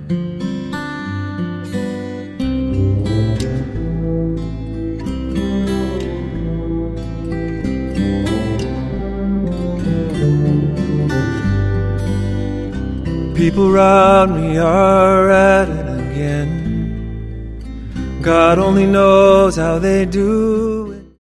People around me are at it again. God only knows how they do